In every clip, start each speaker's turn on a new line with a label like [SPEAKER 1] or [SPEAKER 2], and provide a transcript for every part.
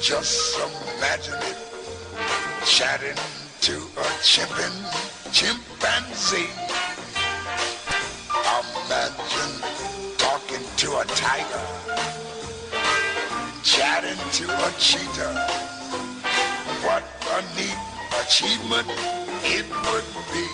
[SPEAKER 1] Just imagine it, chatting to a chimpanzee. Imagine talking to a tiger, chatting to a cheetah. What a neat achievement it would be.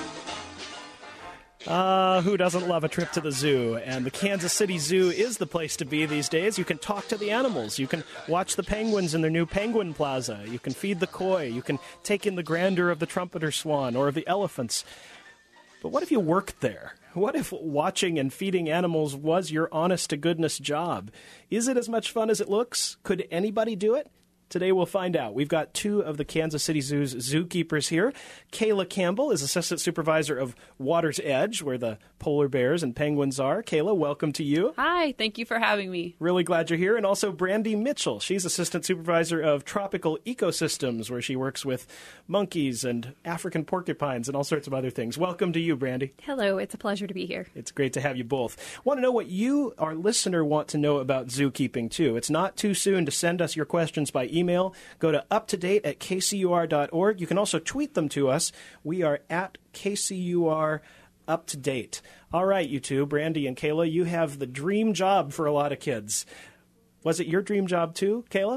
[SPEAKER 2] Who doesn't love a trip to the zoo? And the Kansas City Zoo is the place to be these days. You can talk to the animals. You can watch the penguins in their new Penguin Plaza. You can feed the koi. You can take in the grandeur of the trumpeter swan or of the elephants. But what if you worked there? What if watching and feeding animals was your honest-to-goodness job? Is it as much fun as it looks? Could anybody do it? Today we'll find out. We've got two of the Kansas City Zoo's zookeepers here. Kayla Campbell is Assistant Supervisor of Water's Edge, where the polar bears and penguins are. Kayla, welcome to you.
[SPEAKER 3] Hi, thank you for having me.
[SPEAKER 2] Really glad you're here. And also Brandy Mitchell. She's Assistant Supervisor of Tropical Ecosystems, where she works with monkeys and African porcupines and all sorts of other things. Welcome to you, Brandy.
[SPEAKER 4] Hello, it's a pleasure to be here.
[SPEAKER 2] It's great to have you both. Want to know what you, our listener, want to know about zookeeping, too. It's not too soon to send us your questions by email. Go to uptodate@kcur.org. You can also tweet them to us. We are at KCUR UpToDate. All right, you two, Brandy and Kayla, you have the dream job for a lot of kids. Was it your dream job too, Kayla?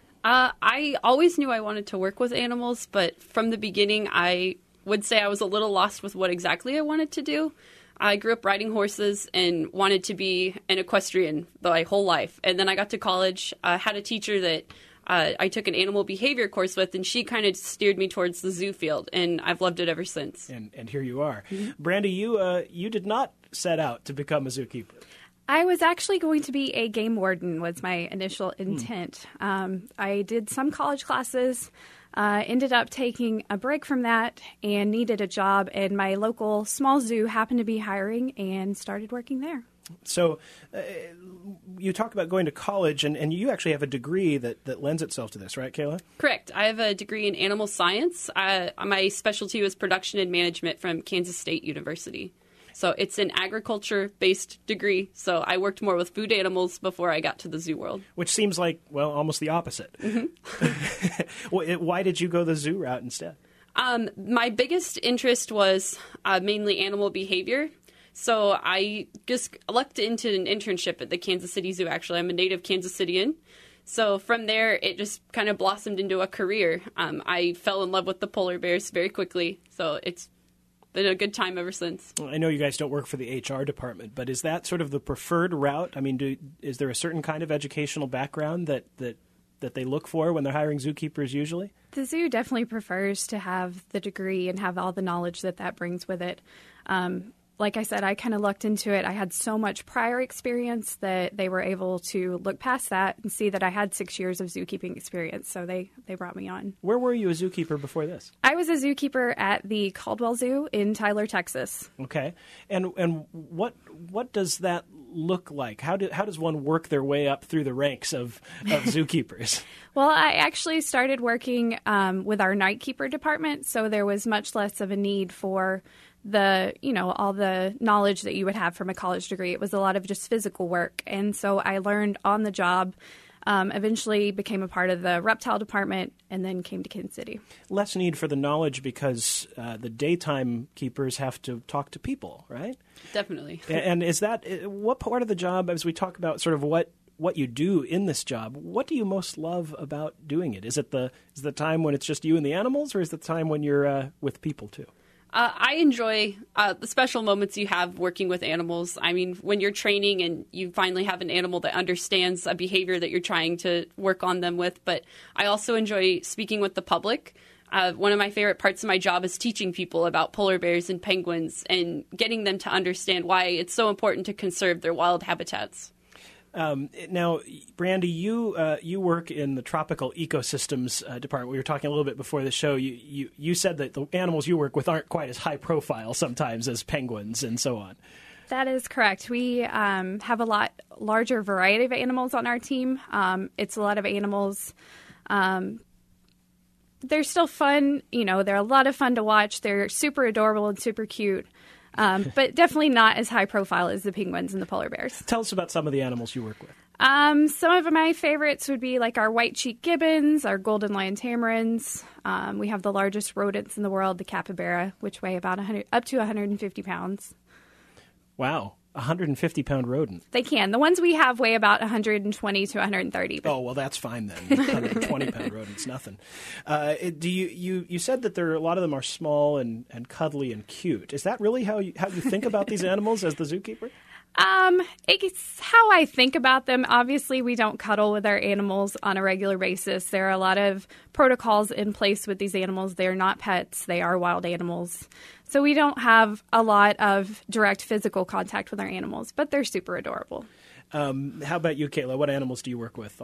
[SPEAKER 3] I always knew I wanted to work with animals, but from the beginning, I would say I was a little lost with what exactly I wanted to do. I grew up riding horses and wanted to be an equestrian my whole life. And then I got to college, had a teacher that I took an animal behavior course with, and she kind of steered me towards the zoo field, and I've loved it ever since.
[SPEAKER 2] And here you are. Mm-hmm. Brandy, you did not set out to become a zookeeper.
[SPEAKER 4] I was actually going to be a game warden was my initial intent. I did some college classes, ended up taking a break from that and needed a job, and my local small zoo happened to be hiring and started working there.
[SPEAKER 2] So you talk about going to college, and you actually have a degree that lends itself to this, right, Kayla?
[SPEAKER 3] Correct. I have a degree in animal science. My specialty was production and management from Kansas State University. So it's an agriculture-based degree. So I worked more with food animals before I got to the zoo world.
[SPEAKER 2] Which seems like, well, almost the opposite. Mm-hmm. Why did you go the zoo route instead?
[SPEAKER 3] My biggest interest was mainly animal behavior. So I just lucked into an internship at the Kansas City Zoo, actually. I'm a native Kansas Citian. So from there, it just kind of blossomed into a career. I fell in love with the polar bears very quickly. So it's been a good time ever since.
[SPEAKER 2] Well, I know you guys don't work for the HR department, but is that sort of the preferred route? I mean, is there a certain kind of educational background that they look for when they're hiring zookeepers usually?
[SPEAKER 4] The zoo definitely prefers to have the degree and have all the knowledge that brings with it. Like I said, I kind of lucked into it. I had so much prior experience that they were able to look past that and see that I had 6 years of zookeeping experience. So they brought me on.
[SPEAKER 2] Where were you a zookeeper before this?
[SPEAKER 4] I was a zookeeper at the Caldwell Zoo in Tyler, Texas.
[SPEAKER 2] Okay. And what does that look like? How does one work their way up through the ranks of zookeepers?
[SPEAKER 4] Well, I actually started working with our nightkeeper department, so there was much less of a need for all the knowledge that you would have from a college degree. It was a lot of just physical work. And so I learned on the job, eventually became a part of the reptile department, and then came to Kansas City. Less
[SPEAKER 2] need for the knowledge because the daytime keepers have to talk to people, right?
[SPEAKER 3] Definitely.
[SPEAKER 2] And is that, what part of the job, as we talk about sort of what you do in this job, what do you most love about doing it? Is it the time when it's just you and the animals, or is it the time when you're with people too?
[SPEAKER 3] I enjoy the special moments you have working with animals. I mean, when you're training and you finally have an animal that understands a behavior that you're trying to work on them with. But I also enjoy speaking with the public. One of my favorite parts of my job is teaching people about polar bears and penguins and getting them to understand why it's so important to conserve their wild habitats.
[SPEAKER 2] Now, Brandy, you work in the tropical ecosystems department. We were talking a little bit before the show. You said that the animals you work with aren't quite as high profile sometimes as penguins and so on.
[SPEAKER 4] That is correct. We have a lot larger variety of animals on our team. It's a lot of animals. They're still fun. They're a lot of fun to watch. They're super adorable and super cute. But definitely not as high profile as the penguins and the polar bears.
[SPEAKER 2] Tell us about some of the animals you work with.
[SPEAKER 4] Some of my favorites would be like our white-cheeked gibbons, our golden lion tamarins. We have the largest rodents in the world, the capybara, which weigh about up to 150 pounds.
[SPEAKER 2] Wow. 150-pound rodent.
[SPEAKER 4] They can. The ones we have weigh about 120 to 130.
[SPEAKER 2] Oh, well, that's fine then. 120-pound rodent's nothing. You said that a lot of them are small and cuddly and cute. Is that really how you think about these animals as the zookeeper?
[SPEAKER 4] It's how I think about them. Obviously, we don't cuddle with our animals on a regular basis. There are a lot of protocols in place with these animals. They're not pets. They are wild animals. So we don't have a lot of direct physical contact with our animals, but they're super adorable.
[SPEAKER 2] How about you, Kayla? What animals do you work with?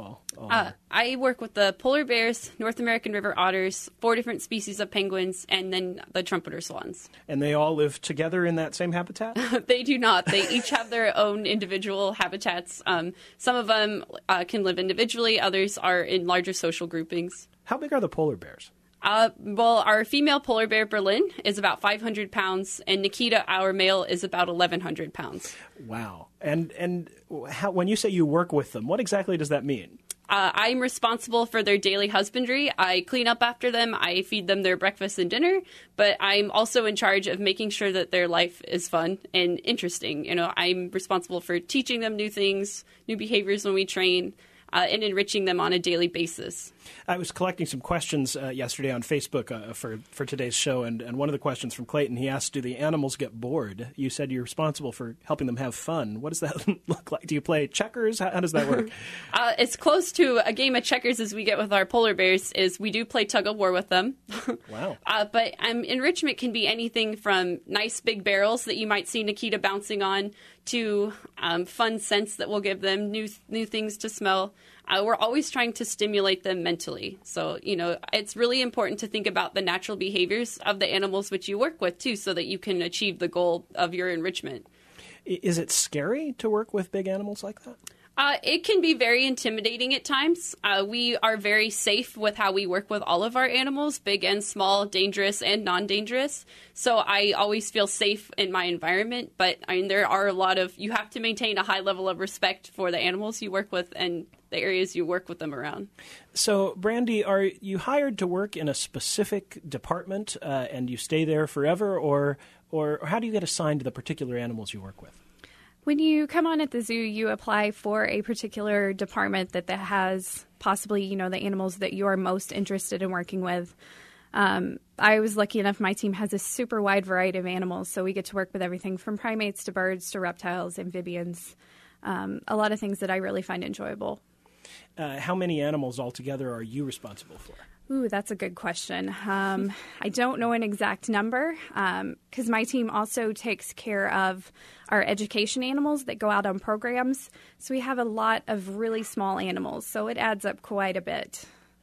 [SPEAKER 3] I work with the polar bears, North American river otters, 4 different species of penguins, and then the trumpeter swans.
[SPEAKER 2] And they all live together in that same habitat?
[SPEAKER 3] They do not. They each have their own individual habitats. Some of them can live individually. Others are in larger social groupings.
[SPEAKER 2] How big are the polar bears?
[SPEAKER 3] Well, our female polar bear, Berlin, is about 500 pounds, and Nikita, our male, is about 1,100 pounds.
[SPEAKER 2] Wow. And when you say you work with them, what exactly does that mean?
[SPEAKER 3] I'm responsible for their daily husbandry. I clean up after them. I feed them their breakfast and dinner. But I'm also in charge of making sure that their life is fun and interesting. You know, I'm responsible for teaching them new things, new behaviors when we train, and enriching them on a daily basis.
[SPEAKER 2] I was collecting some questions yesterday on Facebook for today's show, and one of the questions from Clayton, he asked, do the animals get bored? You said you're responsible for helping them have fun. What does that look like? Do you play checkers? How does that work?
[SPEAKER 3] As close to a game of checkers as we get with our polar bears is we do play tug-of-war with them.
[SPEAKER 2] Wow.
[SPEAKER 3] But enrichment can be anything from nice big barrels that you might see Nikita bouncing on to fun scents that will give them new things to smell. We're always trying to stimulate them mentally. So, you know, it's really important to think about the natural behaviors of the animals which you work with, too, so that you can achieve the goal of your enrichment.
[SPEAKER 2] Is it scary to work with big animals like that?
[SPEAKER 3] It can be very intimidating at times. We are very safe with how we work with all of our animals, big and small, dangerous and non-dangerous. So I always feel safe in my environment. But I mean, there are you have to maintain a high level of respect for the animals you work with and the areas you work with them around.
[SPEAKER 2] So, Brandy, are you hired to work in a specific department and you stay there forever, or how do you get assigned to the particular animals you work with?
[SPEAKER 4] When you come on at the zoo, you apply for a particular department that has possibly, you know, the animals that you are most interested in working with. I was lucky enough, my team has a super wide variety of animals, so we get to work with everything from primates to birds to reptiles, amphibians, a lot of things that I really find enjoyable.
[SPEAKER 2] How many animals altogether are you responsible for?
[SPEAKER 4] Ooh, that's a good question. I don't know an exact number because my team also takes care of our education animals that go out on programs. So we have a lot of really small animals, so it adds up quite a bit.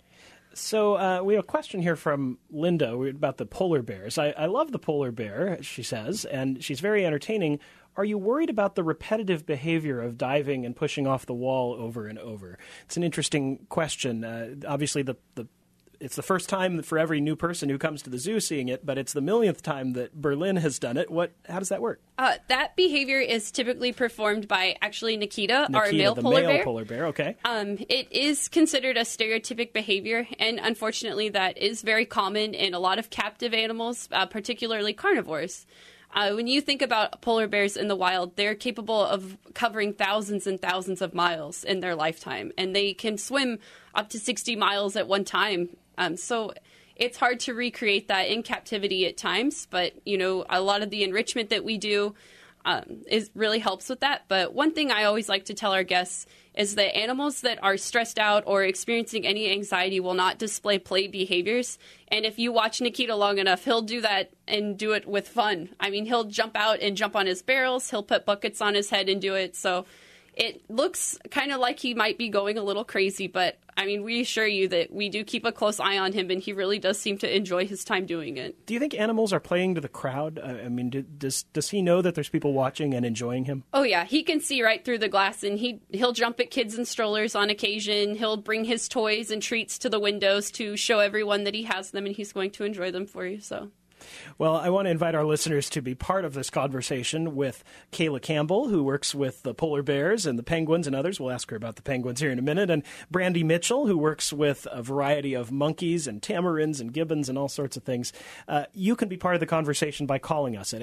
[SPEAKER 2] So we have a question here from Linda about the polar bears. I love the polar bear, she says, and she's very entertaining. Are you worried about the repetitive behavior of diving and pushing off the wall over and over? It's an interesting question. Obviously, it's the first time for every new person who comes to the zoo seeing it, but it's the millionth time that Berlin has done it. How does that work?
[SPEAKER 3] That behavior is typically performed by actually Nikita, our male
[SPEAKER 2] the
[SPEAKER 3] polar
[SPEAKER 2] male
[SPEAKER 3] bear.
[SPEAKER 2] Polar bear, okay.
[SPEAKER 3] It is considered a stereotypic behavior, and unfortunately that is very common in a lot of captive animals, particularly carnivores. When you think about polar bears in the wild, they're capable of covering thousands and thousands of miles in their lifetime, and they can swim up to 60 miles at one time. So it's hard to recreate that in captivity at times, but, you know, a lot of the enrichment that we do really helps with that. But one thing I always like to tell our guests is that animals that are stressed out or experiencing any anxiety will not display play behaviors. And if you watch Nikita long enough, he'll do that and do it with fun. I mean, he'll jump out and jump on his barrels. He'll put buckets on his head and do it. So it looks kind of like he might be going a little crazy, but I mean, we assure you that we do keep a close eye on him, and he really does seem to enjoy his time doing it.
[SPEAKER 2] Do you think animals are playing to the crowd? I mean, does he know that there's people watching and enjoying him?
[SPEAKER 3] Oh, yeah. He can see right through the glass, and he'll jump at kids in strollers on occasion. He'll bring his toys and treats to the windows to show everyone that he has them, and he's going to enjoy them for you, so...
[SPEAKER 2] Well, I want to invite our listeners to be part of this conversation with Kayla Campbell, who works with the polar bears and the penguins and others. We'll ask her about the penguins here in a minute. And Brandy Mitchell, who works with a variety of monkeys and tamarins and gibbons and all sorts of things. You can be part of the conversation by calling us at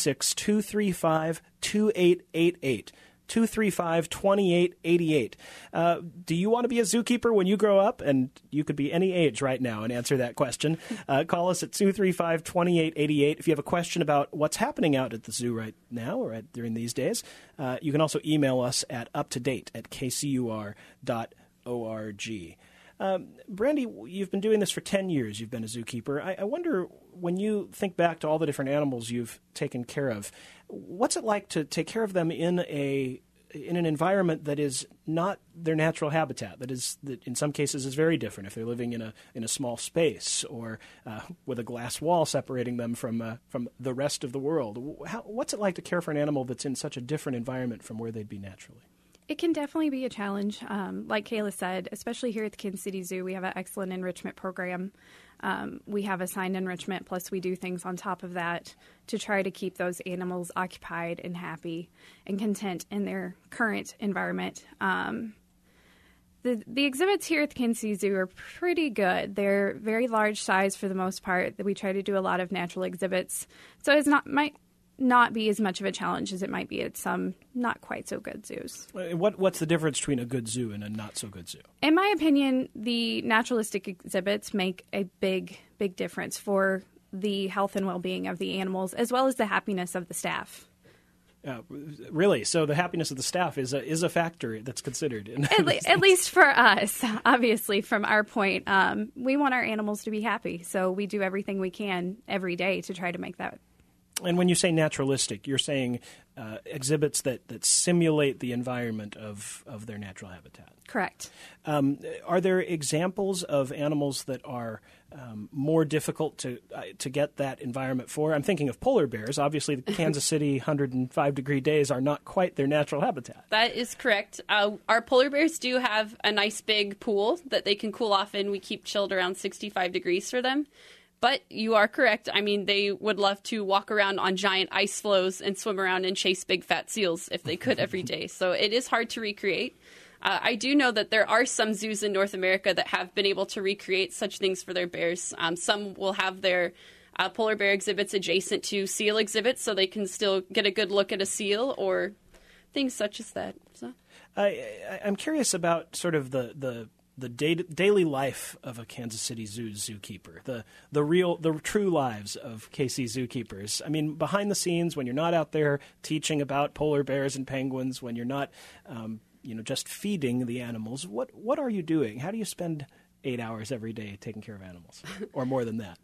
[SPEAKER 2] 816-235-2888. 235-2888. Do you want to be a zookeeper when you grow up? And you could be any age right now and answer that question. Call us at 235-2888. If you have a question about what's happening out at the zoo right now or during these days, you can also email us at uptodate@kcur.org. Brandy, you've been doing this for 10 years. You've been a zookeeper. I wonder, when you think back to all the different animals you've taken care of, what's it like to take care of them in an environment that is not their natural habitat, that in some cases is very different if they're living in a small space or with a glass wall separating them from the rest of the world? What's it like to care for an animal that's in such a different environment from where they'd be naturally?
[SPEAKER 4] It can definitely be a challenge. Like Kayla said, especially here at the Kansas City Zoo, we have an excellent enrichment program. We have assigned enrichment, plus we do things on top of that to try to keep those animals occupied and happy and content in their current environment. The exhibits here at the Kansas City Zoo are pretty good. They're very large size for the most part. We try to do a lot of natural exhibits, so it might not be as much of a challenge as it might be at some not quite so good zoos.
[SPEAKER 2] What's the difference between a good zoo and a not so good zoo?
[SPEAKER 4] In my opinion, the naturalistic exhibits make a big difference for the health and well-being of the animals, as well as the happiness of the staff.
[SPEAKER 2] Really? So the happiness of the staff is a factor that's considered.
[SPEAKER 4] At least for us, obviously, from our point, we want our animals to be happy. So we do everything we can every day to try to make that.
[SPEAKER 2] And when you say naturalistic, you're saying exhibits that simulate the environment of their natural habitat.
[SPEAKER 4] Correct.
[SPEAKER 2] Are there examples of animals that are more difficult to get that environment for? I'm thinking of polar bears. Obviously, the Kansas City 105-degree days are not quite their natural habitat.
[SPEAKER 3] That is correct. Our polar bears do have a nice big pool that they can cool off in. We keep chilled around 65 degrees for them. But you are correct. I mean, they would love to walk around on giant ice floes and swim around and chase big fat seals if they could every day. So it is hard to recreate. I do know that there are some zoos in North America that have been able to recreate such things for their bears. Some will have their polar bear exhibits adjacent to seal exhibits so they can still get a good look at a seal or things such as that. So.
[SPEAKER 2] I'm curious about sort of the daily life of a Kansas City Zoo zookeeper, the true lives of KC zookeepers. I mean, behind the scenes, when you're not out there teaching about polar bears and penguins, when you're not, just feeding the animals, what are you doing? How do you spend 8 hours every day taking care of animals, or more than that?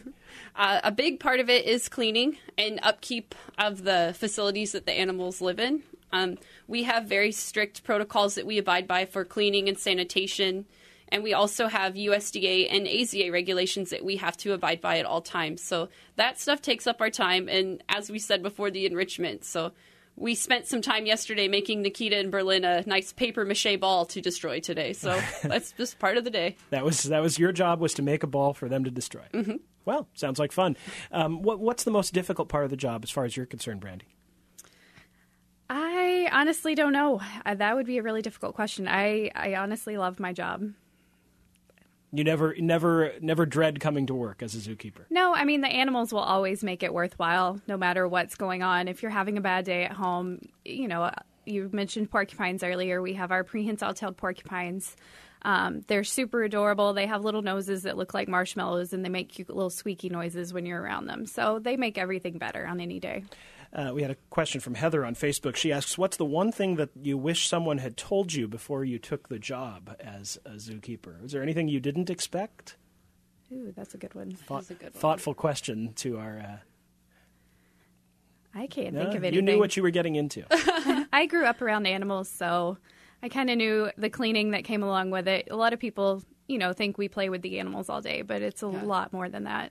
[SPEAKER 3] A big part of it is cleaning and upkeep of the facilities that the animals live in. We have very strict protocols that we abide by for cleaning and sanitation, and we also have USDA and AZA regulations that we have to abide by at all times. So that stuff takes up our time, and as we said before, the enrichment. So we spent some time yesterday making Nikita and Berlin a nice paper mache ball to destroy today. So that's just part of the day. That
[SPEAKER 2] was your job, was to make a ball for them to destroy.
[SPEAKER 3] Mm-hmm.
[SPEAKER 2] Well, sounds like fun. What's the most difficult part of the job as far as you're concerned, Brandy?
[SPEAKER 4] I honestly don't know. That would be a really difficult question. I honestly love my job.
[SPEAKER 2] You never dread coming to work as a zookeeper?
[SPEAKER 4] No, I mean, the animals will always make it worthwhile, no matter what's going on. If you're having a bad day at home, you mentioned porcupines earlier. We have our prehensile-tailed porcupines. They're super adorable. They have little noses that look like marshmallows, and they make cute little squeaky noises when you're around them. So they make everything better on any day.
[SPEAKER 2] We had a question from Heather on Facebook. She asks, what's the one thing that you wish someone had told you before you took the job as a zookeeper? Was there anything you didn't expect?
[SPEAKER 4] Ooh, that's a good one.
[SPEAKER 2] Thoughtful question to our...
[SPEAKER 4] I can't think of anything.
[SPEAKER 2] You knew what you were getting into.
[SPEAKER 4] I grew up around animals, so I kind of knew the cleaning that came along with it. A lot of people... think we play with the animals all day, but it's a lot more than that.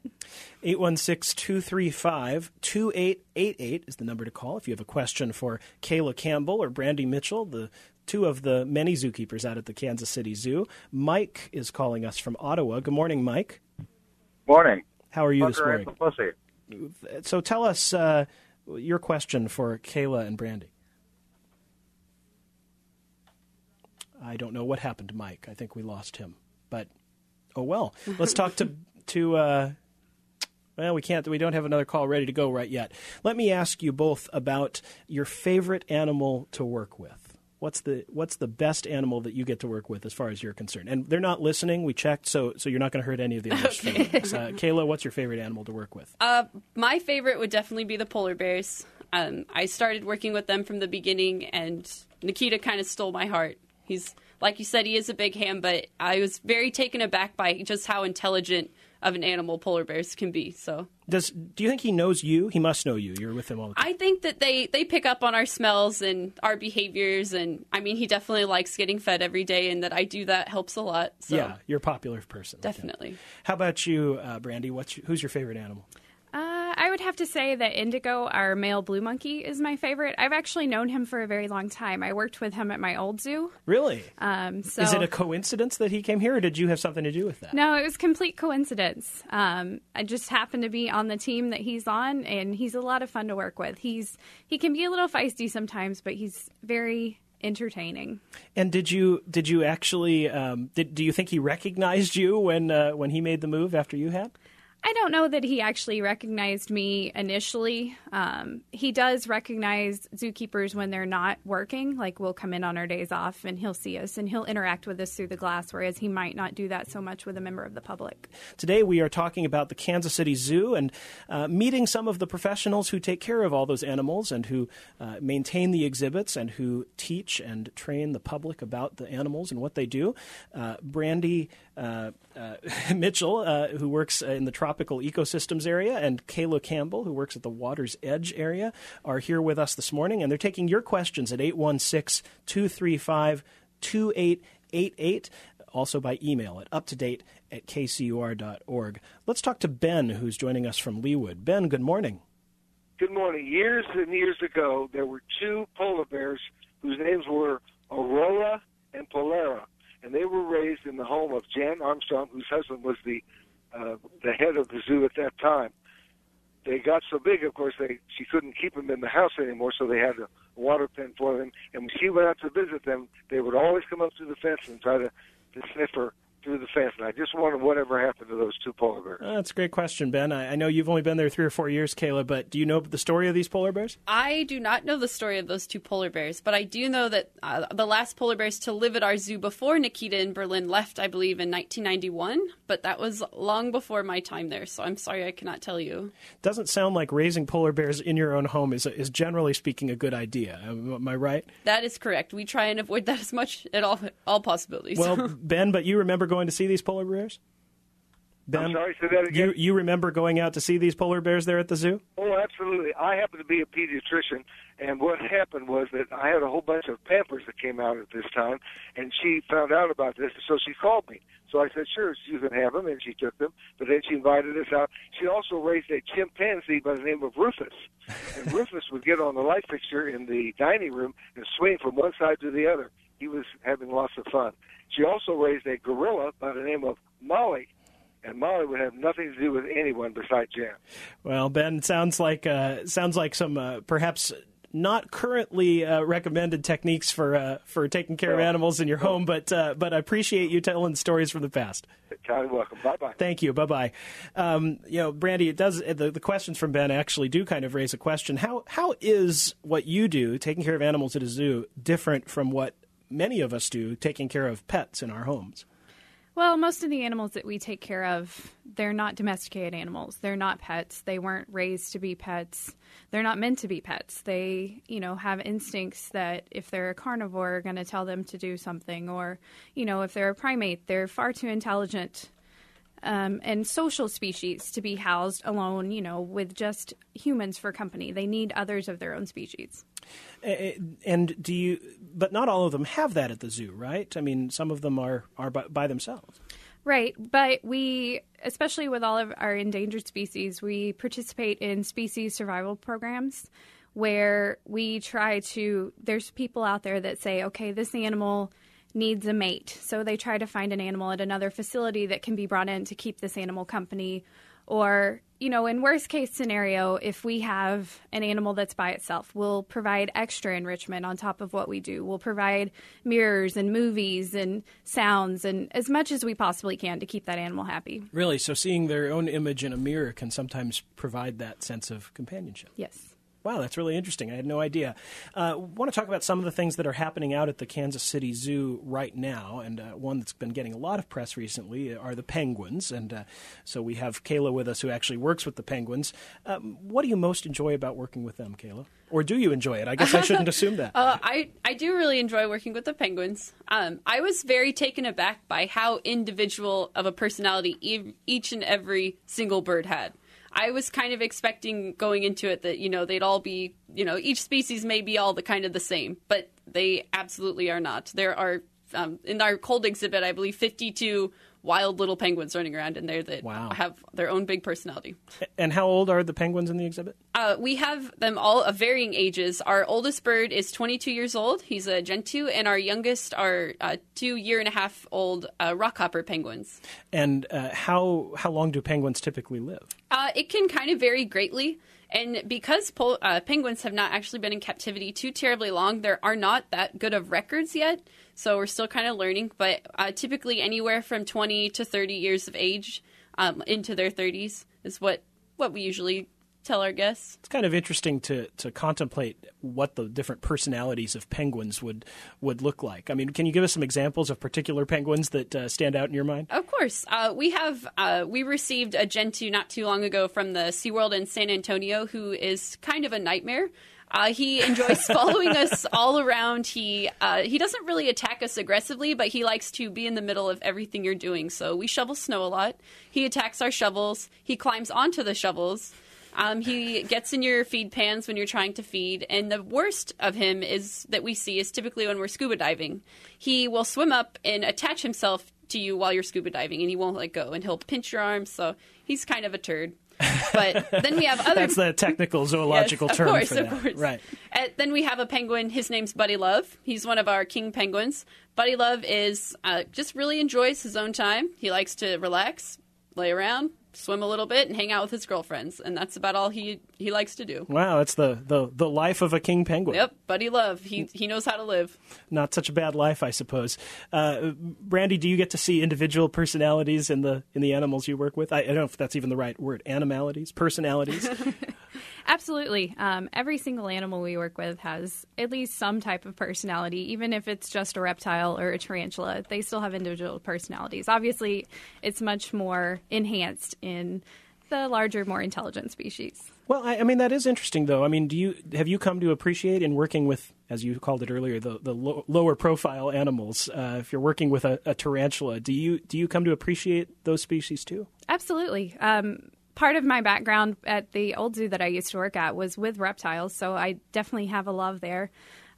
[SPEAKER 2] 816-235-2888 is the number to call if you have a question for Kayla Campbell or Brandy Mitchell, the two of the many zookeepers out at the Kansas City Zoo. Mike is calling us from Ottawa. Good morning, Mike.
[SPEAKER 5] Morning.
[SPEAKER 2] How are you this morning? So tell us your question for Kayla and Brandy. I don't know what happened to Mike. I think we lost him. But, oh well. Let's talk to well, we can't. We don't have another call ready to go right yet. Let me ask you both about your favorite animal to work with. What's the best animal that you get to work with as far as you're concerned? And they're not listening. We checked, so you're not going to hurt any of the others' feelings. Kayla, what's your favorite animal to work with?
[SPEAKER 3] My favorite would definitely be the polar bears. I started working with them from the beginning, and Nikita kind of stole my heart. He's, like you said, he is a big ham, but I was very taken aback by just how intelligent of an animal polar bears can be. So,
[SPEAKER 2] do you think he knows you? He must know you. You're with him all the time.
[SPEAKER 3] I think that they pick up on our smells and our behaviors, and I mean, he definitely likes getting fed every day, and that I do that helps a lot. So.
[SPEAKER 2] Yeah, you're a popular person.
[SPEAKER 3] Definitely.
[SPEAKER 2] Yeah. How about you, Brandy? Who's your favorite animal?
[SPEAKER 4] I would have to say that Indigo, our male blue monkey, is my favorite. I've actually known him for a very long time. I worked with him at my old zoo.
[SPEAKER 2] Really?
[SPEAKER 4] So
[SPEAKER 2] is it a coincidence that he came here, or did you have something to do with that?
[SPEAKER 4] No, it was complete coincidence. I just happened to be on the team that he's on, and he's a lot of fun to work with. He can be a little feisty sometimes, but he's very entertaining.
[SPEAKER 2] And did you actually do you think he recognized you when he made the move after you had?
[SPEAKER 4] I don't know that he actually recognized me initially. He does recognize zookeepers when they're not working. Like, we'll come in on our days off and he'll see us and he'll interact with us through the glass, whereas he might not do that so much with a member of the public.
[SPEAKER 2] Today we are talking about the Kansas City Zoo and meeting some of the professionals who take care of all those animals and who maintain the exhibits and who teach and train the public about the animals and what they do. Brandy Mitchell, who works in the tropical ecosystems area, and Kayla Campbell, who works at the Water's Edge area, are here with us this morning, and they're taking your questions at 816-235-2888, also by email at uptodate@kcur.org. Let's talk to Ben, who's joining us from Leawood. Ben, good morning.
[SPEAKER 5] Good morning. Years and years ago, there were two polar bears whose names were Aurora and Polera, and they were raised in the home of Jan Armstrong, whose husband was the head of the zoo at that time. They got so big, of course, she couldn't keep them in the house anymore, so they had a water pen for them. And when she went out to visit them, they would always come up to the fence and try to sniff her through the fence. And I just wondered whatever happened to those two polar bears.
[SPEAKER 2] That's a great question, Ben. I know you've only been there 3 or 4 years, Kayla, but do you know the story of these polar bears?
[SPEAKER 3] I do not know the story of those two polar bears, but I do know that the last polar bears to live at our zoo before Nikita in Berlin left, I believe, in 1991, but that was long before my time there, so I'm sorry I cannot tell you.
[SPEAKER 2] Doesn't sound like raising polar bears in your own home is generally speaking a good idea. Am I right?
[SPEAKER 3] That is correct. We try and avoid that as much at all possibilities.
[SPEAKER 2] Well, Ben, but you remember going to see these polar bears? Ben,
[SPEAKER 5] I'm sorry, say that again?
[SPEAKER 2] You remember going out to see these polar bears there at the zoo?
[SPEAKER 5] Oh, absolutely. I happen to be a pediatrician, and what happened was that I had a whole bunch of Pampers that came out at this time, and she found out about this, so she called me. So I said, sure, you can have them, and she took them, but then she invited us out. She also raised a chimpanzee by the name of Rufus, and Rufus would get on the light fixture in the dining room and swing from one side to the other. He was having lots of fun. She also raised a gorilla by the name of Molly, and Molly would have nothing to do with anyone besides Jan.
[SPEAKER 2] Well, Ben, sounds like some perhaps not currently recommended techniques for taking care of animals in your home, but I appreciate you telling stories from the past.
[SPEAKER 5] You're welcome. Bye-bye.
[SPEAKER 2] Thank you. Bye-bye. Brandy, it does. The questions from Ben actually do kind of raise a question. How is what you do, taking care of animals at a zoo, different from what many of us do, taking care of pets in our homes?
[SPEAKER 4] Well, most of the animals that we take care of, they're not domesticated animals. They're not pets. They weren't raised to be pets. They're not meant to be pets. They, have instincts that if they're a carnivore, are going to tell them to do something. Or, if they're a primate, they're far too intelligent and social species to be housed alone, with just humans for company. They need others of their own species.
[SPEAKER 2] And but not all of them have that at the zoo, right? I mean, some of them are by themselves.
[SPEAKER 4] Right, but we, especially with all of our endangered species, we participate in species survival programs where we there's people out there that say, okay, this animal needs a mate. So they try to find an animal at another facility that can be brought in to keep this animal company. Or, in worst case scenario, if we have an animal that's by itself, we'll provide extra enrichment on top of what we do. We'll provide mirrors and movies and sounds and as much as we possibly can to keep that animal happy.
[SPEAKER 2] Really? So seeing their own image in a mirror can sometimes provide that sense of companionship?
[SPEAKER 4] Yes.
[SPEAKER 2] Wow, that's really interesting. I had no idea. Want to talk about some of the things that are happening out at the Kansas City Zoo right now, and one that's been getting a lot of press recently are the penguins. And so we have Kayla with us who actually works with the penguins. What do you most enjoy about working with them, Kayla? Or do you enjoy it? I guess I shouldn't assume that.
[SPEAKER 3] I do really enjoy working with the penguins. I was very taken aback by how individual of a personality each and every single bird had. I was kind of expecting going into it that, they'd all be, each species may be all the same, but they absolutely are not. There are, in our cold exhibit, I believe 52 wild little penguins running around in there that have their own big personality.
[SPEAKER 2] And how old are the penguins in the exhibit?
[SPEAKER 3] We have them all of varying ages. Our oldest bird is 22 years old. He's a Gentoo, and our youngest are 2-year-and-a-half-old rockhopper penguins.
[SPEAKER 2] And how long do penguins typically live?
[SPEAKER 3] It can kind of vary greatly. And because penguins have not actually been in captivity too terribly long, there are not that good of records yet. So we're still kind of learning. But typically anywhere from 20 to 30 years of age into their 30s is what we usually tell our guests.
[SPEAKER 2] It's kind of interesting to contemplate what the different personalities of penguins would look like. I mean, can you give us some examples of particular penguins that stand out in your mind?
[SPEAKER 3] Of course. We received a Gentoo not too long ago from the SeaWorld in San Antonio who is kind of a nightmare. He enjoys following us all around. He doesn't really attack us aggressively, but he likes to be in the middle of everything you're doing. So we shovel snow a lot. He attacks our shovels. He climbs onto the shovels. He gets in your feed pans when you're trying to feed, and the worst of him that we see is typically when we're scuba diving. He will swim up and attach himself to you while you're scuba diving, and he won't let go, and he'll pinch your arms, so he's kind of a turd. But then we have other...
[SPEAKER 2] That's the technical zoological term for that.
[SPEAKER 3] Of course.
[SPEAKER 2] Right.
[SPEAKER 3] Then we have a penguin. His name's Buddy Love. He's one of our king penguins. Buddy Love just really enjoys his own time. He likes to relax, lay around, swim a little bit, and hang out with his girlfriends, and that's about all he likes to do.
[SPEAKER 2] Wow, that's the life of a king penguin.
[SPEAKER 3] Yep, Buddy Love. He knows how to live.
[SPEAKER 2] Not such a bad life, I suppose. Brandy, do you get to see individual personalities in the animals you work with? I don't know if that's even the right word. Animalities? Personalities?
[SPEAKER 4] Absolutely. Every single animal we work with has at least some type of personality, even if it's just a reptile or a tarantula. They still have individual personalities. Obviously, it's much more enhanced in the larger, more intelligent species.
[SPEAKER 2] Well, I mean, that is interesting, though. I mean, have you come to appreciate in working with, as you called it earlier, the lower profile animals? If you're working with a tarantula, do you come to appreciate those species too?
[SPEAKER 4] Absolutely. Part of my background at the old zoo that I used to work at was with reptiles, so I definitely have a love there.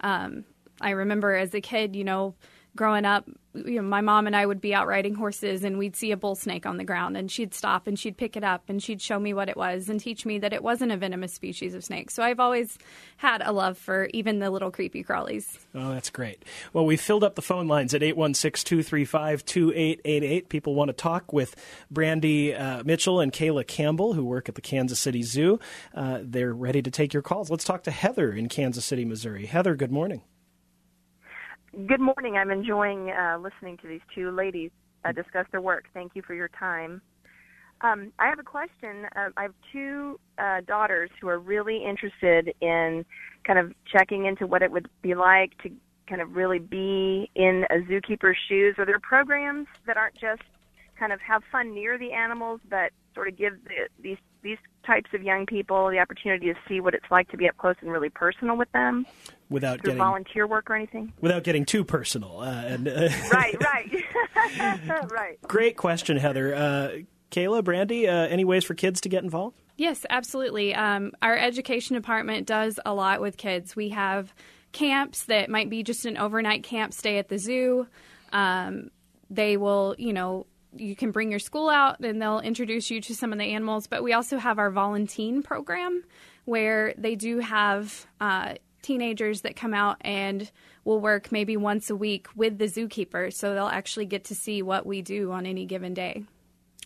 [SPEAKER 4] I remember as a kid, growing up, my mom and I would be out riding horses and we'd see a bull snake on the ground and she'd stop and she'd pick it up and she'd show me what it was and teach me that it wasn't a venomous species of snake. So I've always had a love for even the little creepy crawlies.
[SPEAKER 2] Oh, that's great. Well, we filled up the phone lines at 816-235-2888. People want to talk with Brandy Mitchell and Kayla Campbell, who work at the Kansas City Zoo. They're ready to take your calls. Let's talk to Heather in Kansas City, Missouri. Heather, good morning.
[SPEAKER 6] Good morning. I'm enjoying listening to these two ladies discuss their work. Thank you for your time. I have a question. I have two daughters who are really interested in kind of checking into what it would be like to kind of really be in a zookeeper's shoes. Are there programs that aren't just kind of have fun near the animals, but sort of give these types of young people the opportunity to see what it's like to be up close and really personal with them?
[SPEAKER 2] Without
[SPEAKER 6] through
[SPEAKER 2] getting
[SPEAKER 6] volunteer work or anything?
[SPEAKER 2] Without getting too personal.
[SPEAKER 6] Right. Right.
[SPEAKER 2] Great question, Heather. Kayla, Brandy, any ways for kids to get involved?
[SPEAKER 4] Yes, absolutely. Our education department does a lot with kids. We have camps that might be just an overnight camp stay at the zoo. They will, you can bring your school out and they'll introduce you to some of the animals. But we also have our volunteer program where they do have teenagers that come out and will work maybe once a week with the zookeeper. So they'll actually get to see what we do on any given day.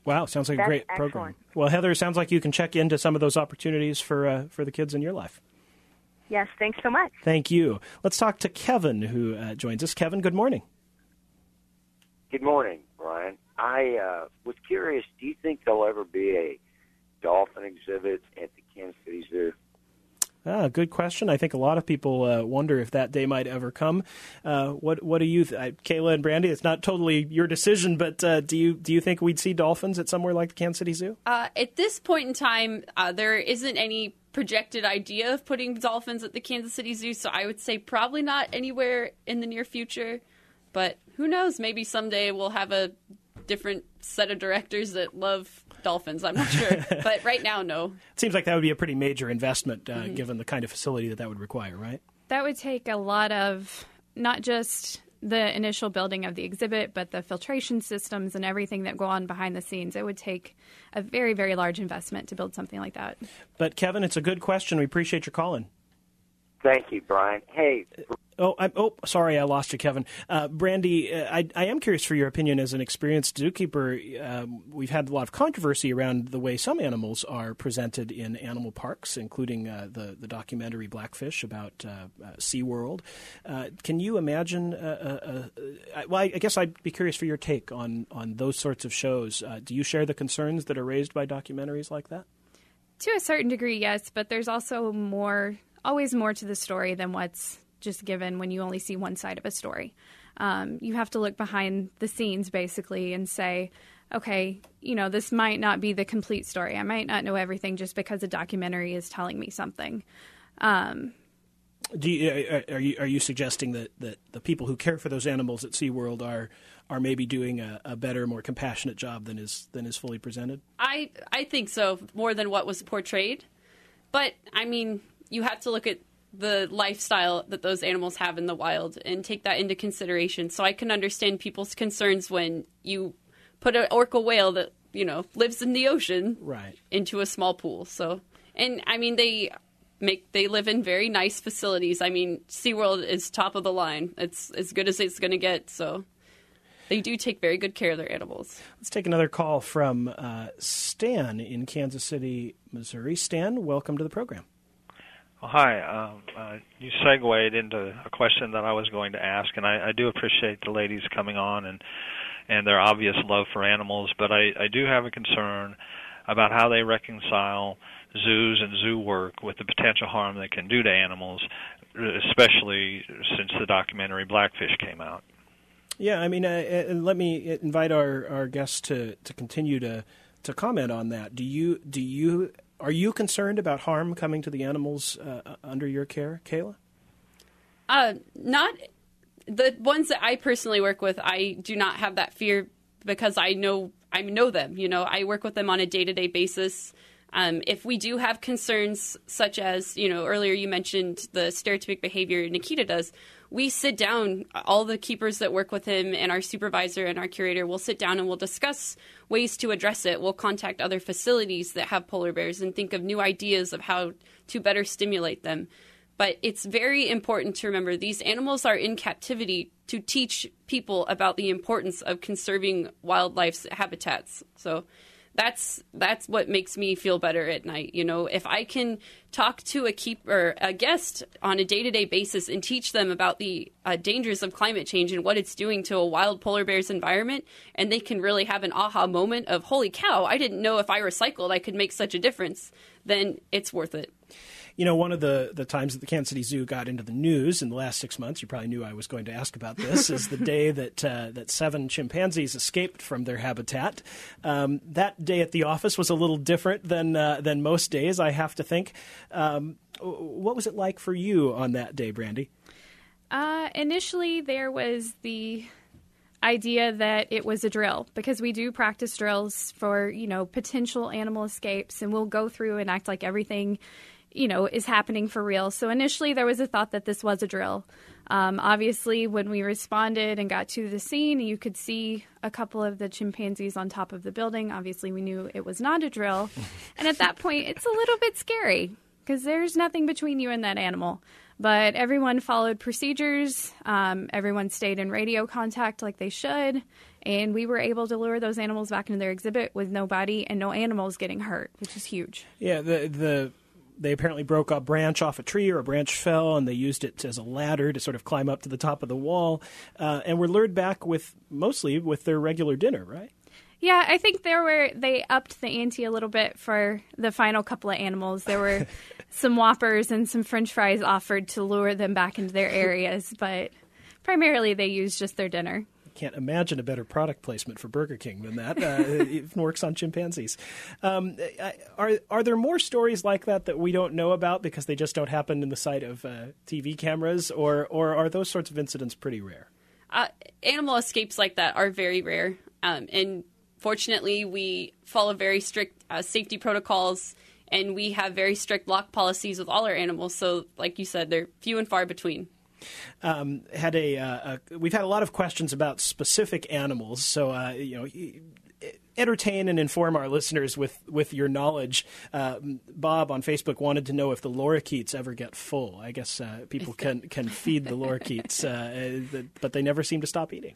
[SPEAKER 2] Wow, sounds like a
[SPEAKER 6] That's
[SPEAKER 2] great
[SPEAKER 6] excellent.
[SPEAKER 2] program. Well, Heather, sounds like you can check into some of those opportunities for the kids in your life.
[SPEAKER 6] Yes, thanks so much.
[SPEAKER 2] Thank you. Let's talk to Kevin, who joins us. Kevin, good morning.
[SPEAKER 7] Good morning, Brian. I was curious, do you think there'll ever be a dolphin exhibit at the Kansas City Zoo?
[SPEAKER 2] Good question. I think a lot of people wonder if that day might ever come. What do you, Kayla and Brandy? It's not totally your decision, but do you think we'd see dolphins at somewhere like the Kansas City Zoo?
[SPEAKER 3] At this point in time, there isn't any projected idea of putting dolphins at the Kansas City Zoo, so I would say probably not anywhere in the near future. But who knows? Maybe someday we'll have a different set of directors that love dolphins. I'm not sure. But right now, no.
[SPEAKER 2] It seems like that would be a pretty major investment given the kind of facility that would require, right?
[SPEAKER 4] That would take a lot of not just the initial building of the exhibit, but the filtration systems and everything that go on behind the scenes. It would take a very, very large investment to build something like that.
[SPEAKER 2] But, Kevin, it's a good question. We appreciate your calling.
[SPEAKER 7] Thank you, Brian. Hey.
[SPEAKER 2] Sorry, I lost you, Kevin. Brandy, I am curious for your opinion as an experienced zookeeper. We've had a lot of controversy around the way some animals are presented in animal parks, including the documentary Blackfish about SeaWorld. Can you imagine? I guess I'd be curious for your take on those sorts of shows. Do you share the concerns that are raised by documentaries like that?
[SPEAKER 4] To a certain degree, yes, but there's also always more to the story than what's just given when you only see one side of a story. You have to look behind the scenes, basically, and say, okay, this might not be the complete story. I might not know everything just because a documentary is telling me something.
[SPEAKER 2] Are you suggesting that the people who care for those animals at SeaWorld are maybe doing a better, more compassionate job than is fully presented?
[SPEAKER 3] I think so, more than what was portrayed. But, I mean, you have to look at the lifestyle that those animals have in the wild and take that into consideration. So I can understand people's concerns when you put an orca whale that, lives in the ocean into a small pool. So, and I mean, they live in very nice facilities. I mean, SeaWorld is top of the line. It's as good as it's going to get. So they do take very good care of their animals.
[SPEAKER 2] Let's take another call from Stan in Kansas City, Missouri. Stan, welcome to the program.
[SPEAKER 8] Well, hi. You segued into a question that I was going to ask, and I do appreciate the ladies coming on and their obvious love for animals, but I do have a concern about how they reconcile zoos and zoo work with the potential harm they can do to animals, especially since the documentary Blackfish came out.
[SPEAKER 2] Yeah, I mean, let me invite our guests to continue to comment on that. Are you concerned about harm coming to the animals under your care, Kayla?
[SPEAKER 3] Not the ones that I personally work with. I do not have that fear because I know them. I work with them on a day-to-day basis. If we do have concerns such as, earlier you mentioned the stereotypic behavior Nikita does, we sit down, all the keepers that work with him and our supervisor and our curator will sit down and we'll discuss ways to address it. We'll contact other facilities that have polar bears and think of new ideas of how to better stimulate them. But it's very important to remember these animals are in captivity to teach people about the importance of conserving wildlife's habitats. So that's what makes me feel better at night. If I can talk to a guest on a day-to-day basis and teach them about the dangers of climate change and what it's doing to a wild polar bear's environment, and they can really have an aha moment of, holy cow, I didn't know if I recycled I could make such a difference, then it's worth it.
[SPEAKER 2] One of the times that the Kansas City Zoo got into the news in the last 6 months, you probably knew I was going to ask about this, is the day that 7 chimpanzees escaped from their habitat. That day at the office was a little different than most days, I have to think. What was it like for you on that day, Brandy?
[SPEAKER 4] Initially, there was the idea that it was a drill because we do practice drills for, potential animal escapes, and we'll go through and act like everything is happening for real. So initially there was a thought that this was a drill. Obviously, when we responded and got to the scene, you could see a couple of the chimpanzees on top of the building. Obviously, we knew it was not a drill. And at that point, it's a little bit scary. because there's nothing between you and that animal. But everyone followed procedures. Everyone stayed in radio contact like they should. And we were able to lure those animals back into their exhibit with no body and no animals getting hurt, which is huge.
[SPEAKER 2] Yeah, they apparently broke a branch off a tree, or a branch fell, and they used it as a ladder to sort of climb up to the top of the wall, and were lured back mostly with their regular dinner, right?
[SPEAKER 4] Yeah, I think they upped the ante a little bit for the final couple of animals. There were some Whoppers and some French fries offered to lure them back into their areas, but primarily they used just their dinner.
[SPEAKER 2] Can't imagine a better product placement for Burger King than that. It works on chimpanzees. Are there more stories like that we don't know about because they just don't happen in the sight of TV cameras, or are those sorts of incidents pretty rare?
[SPEAKER 3] Animal escapes like that are very rare, and fortunately, we follow very strict safety protocols, and we have very strict lock policies with all our animals. So, like you said, they're few and far between.
[SPEAKER 2] We've had a lot of questions about specific animals, so entertain and inform our listeners with your knowledge. Bob on Facebook wanted to know if the lorikeets ever get full. I guess people can feed the lorikeets, but they never seem to stop eating.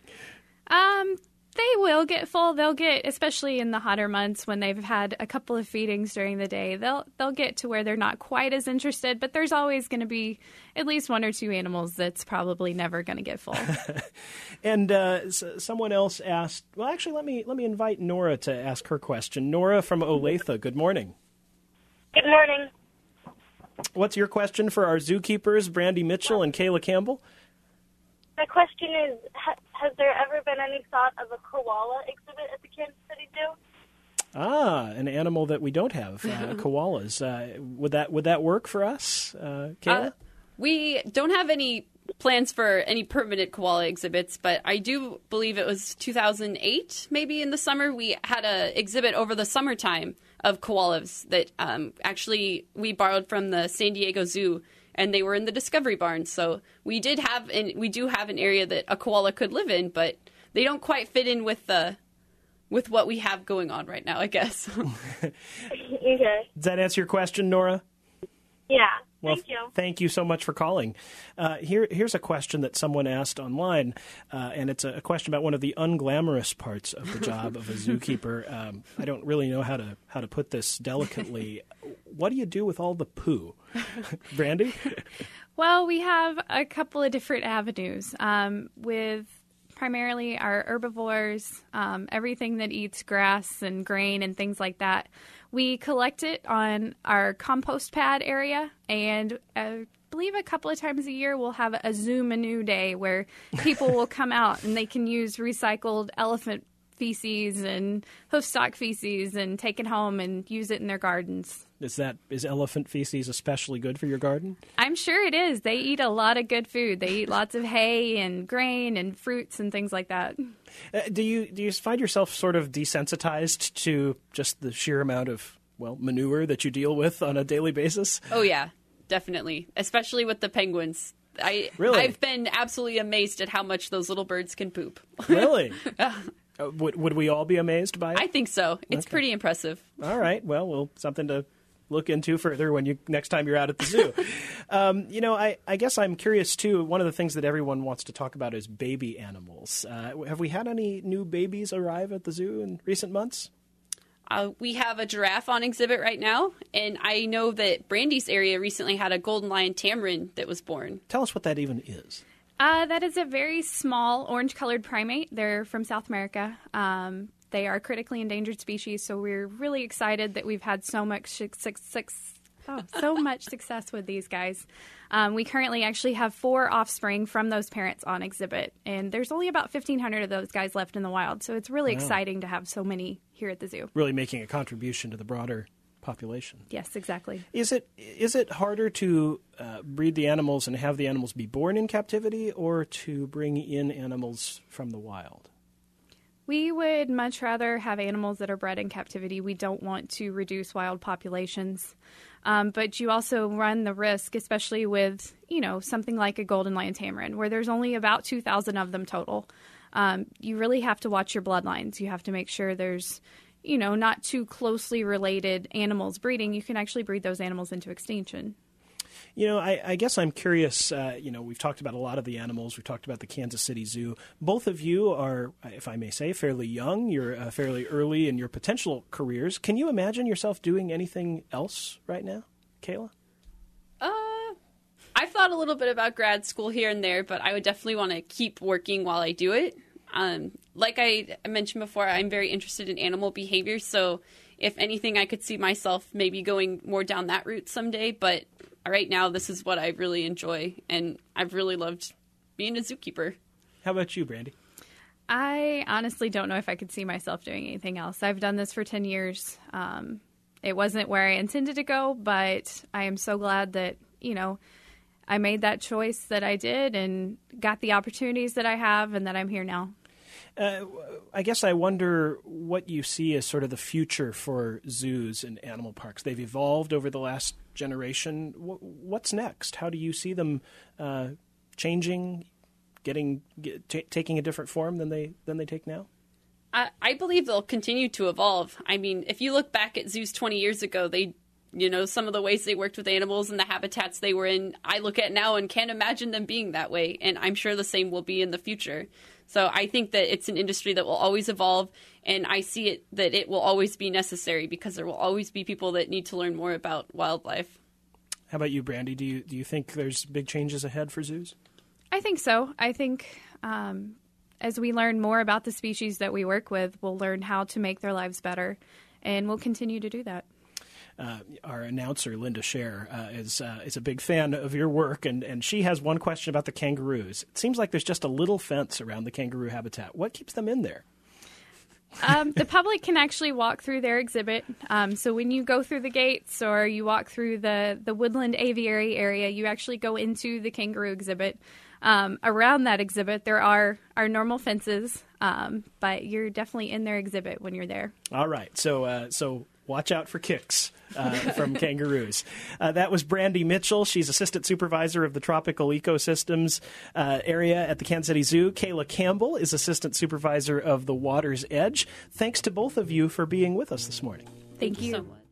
[SPEAKER 4] They will get full. They'll get, especially in the hotter months when they've had a couple of feedings during the day, they'll get to where they're not quite as interested, but there's always going to be at least one or two animals that's probably never going to get full.
[SPEAKER 2] And someone else asked, well, actually, let me invite Nora to ask her question. Nora from Olathe, good morning.
[SPEAKER 9] Good morning.
[SPEAKER 2] What's your question for our zookeepers, Brandy Mitchell and Kayla Campbell?
[SPEAKER 9] My question is, has there ever been any thought of a koala exhibit at the Kansas City Zoo?
[SPEAKER 2] An animal that we don't have, koalas. Would that work for us, Kayla?
[SPEAKER 3] We don't have any plans for any permanent koala exhibits, but I do believe it was 2008, maybe in the summer, we had an exhibit over the summertime of koalas that actually we borrowed from the San Diego Zoo, and they were in the Discovery Barn. So we do have an area that a koala could live in, but they don't quite fit in with what we have going on right now, I guess.
[SPEAKER 9] Okay.
[SPEAKER 2] Does that answer your question, Nora?
[SPEAKER 9] Yeah.
[SPEAKER 2] Well,
[SPEAKER 9] thank you.
[SPEAKER 2] Thank you so much for calling. Here's a question that someone asked online, and it's a question about one of the unglamorous parts of the job of a zookeeper. I don't really know how to put this delicately. What do you do with all the poo? Brandy?
[SPEAKER 4] Well, we have a couple of different avenues with primarily our herbivores, everything that eats grass and grain and things like that. We collect it on our compost pad area, and I believe a couple of times a year we'll have a Zoo Menu Day where people will come out and they can use recycled elephant feces and hoofstock feces and take it home and use it in their gardens.
[SPEAKER 2] Is elephant feces especially good for your garden?
[SPEAKER 4] I'm sure it is. They eat a lot of good food. They eat lots of hay and grain and fruits and things like that.
[SPEAKER 2] Do you find yourself sort of desensitized to just the sheer amount of, manure that you deal with on a daily basis?
[SPEAKER 3] Oh, yeah, definitely. Especially with the penguins.
[SPEAKER 2] Really?
[SPEAKER 3] I've been absolutely amazed at how much those little birds can poop.
[SPEAKER 2] Really? Would we all be amazed by it?
[SPEAKER 3] I think so. It's pretty impressive.
[SPEAKER 2] All right. Well, something to look into further next time you're out at the zoo. I guess I'm curious, too. One of the things that everyone wants to talk about is baby animals. Have we had any new babies arrive at the zoo in recent months?
[SPEAKER 3] We have a giraffe on exhibit right now, and I know that Brandy's area recently had a golden lion tamarin that was born.
[SPEAKER 2] Tell us what that even is.
[SPEAKER 4] That is a very small orange-colored primate. They're from South America. They are a critically endangered species, so we're really excited that we've had so much success with these guys. We currently actually have 4 offspring from those parents on exhibit, and there's only about 1,500 of those guys left in the wild, so it's really exciting to have so many here at the zoo.
[SPEAKER 2] Really making a contribution to the broader population.
[SPEAKER 4] Yes, exactly.
[SPEAKER 2] Is it harder to breed the animals and have the animals be born in captivity, or to bring in animals from the wild?
[SPEAKER 4] We would much rather have animals that are bred in captivity. We don't want to reduce wild populations. But you also run the risk, especially with, something like a golden lion tamarin, where there's only about 2,000 of them total. You really have to watch your bloodlines. You have to make sure there's, not too closely related animals breeding, you can actually breed those animals into extinction.
[SPEAKER 2] I guess I'm curious, we've talked about a lot of the animals. We've talked about the Kansas City Zoo. Both of you are, if I may say, fairly young. You're fairly early in your potential careers. Can you imagine yourself doing anything else right now, Kayla?
[SPEAKER 3] I've thought a little bit about grad school here and there, but I would definitely want to keep working while I do it. Like I mentioned before, I'm very interested in animal behavior, so if anything, I could see myself maybe going more down that route someday, but right now, this is what I really enjoy, and I've really loved being a zookeeper.
[SPEAKER 2] How about you, Brandy?
[SPEAKER 4] I honestly don't know if I could see myself doing anything else. I've done this for 10 years. It wasn't where I intended to go, but I am so glad that, I made that choice that I did and got the opportunities that I have and that I'm here now.
[SPEAKER 2] I guess I wonder what you see as sort of the future for zoos and animal parks. They've evolved over the last generation. What's next? How do you see them changing, taking a different form than they take now?
[SPEAKER 3] I believe they'll continue to evolve. I mean, if you look back at zoos 20 years ago, some of the ways they worked with animals and the habitats they were in, I look at now and can't imagine them being that way. And I'm sure the same will be in the future. So I think that it's an industry that will always evolve, and I see it that it will always be necessary because there will always be people that need to learn more about wildlife.
[SPEAKER 2] How about you, Brandy? Do you think there's big changes ahead for zoos?
[SPEAKER 4] I think so. I think as we learn more about the species that we work with, we'll learn how to make their lives better, and we'll continue to do that.
[SPEAKER 2] Our announcer, Linda Scher, is a big fan of your work, and she has one question about the kangaroos. It seems like there's just a little fence around the kangaroo habitat. What keeps them in there?
[SPEAKER 4] The public can actually walk through their exhibit. So when you go through the gates or you walk through the woodland aviary area, you actually go into the kangaroo exhibit. Around that exhibit, there are normal fences, but you're definitely in their exhibit when you're there.
[SPEAKER 2] All right. So watch out for kicks from kangaroos. That was Brandy Mitchell. She's assistant supervisor of the tropical ecosystems area at the Kansas City Zoo. Kayla Campbell is assistant supervisor of the Water's Edge. Thanks to both of you for being with us this morning.
[SPEAKER 4] Thank you
[SPEAKER 3] so much.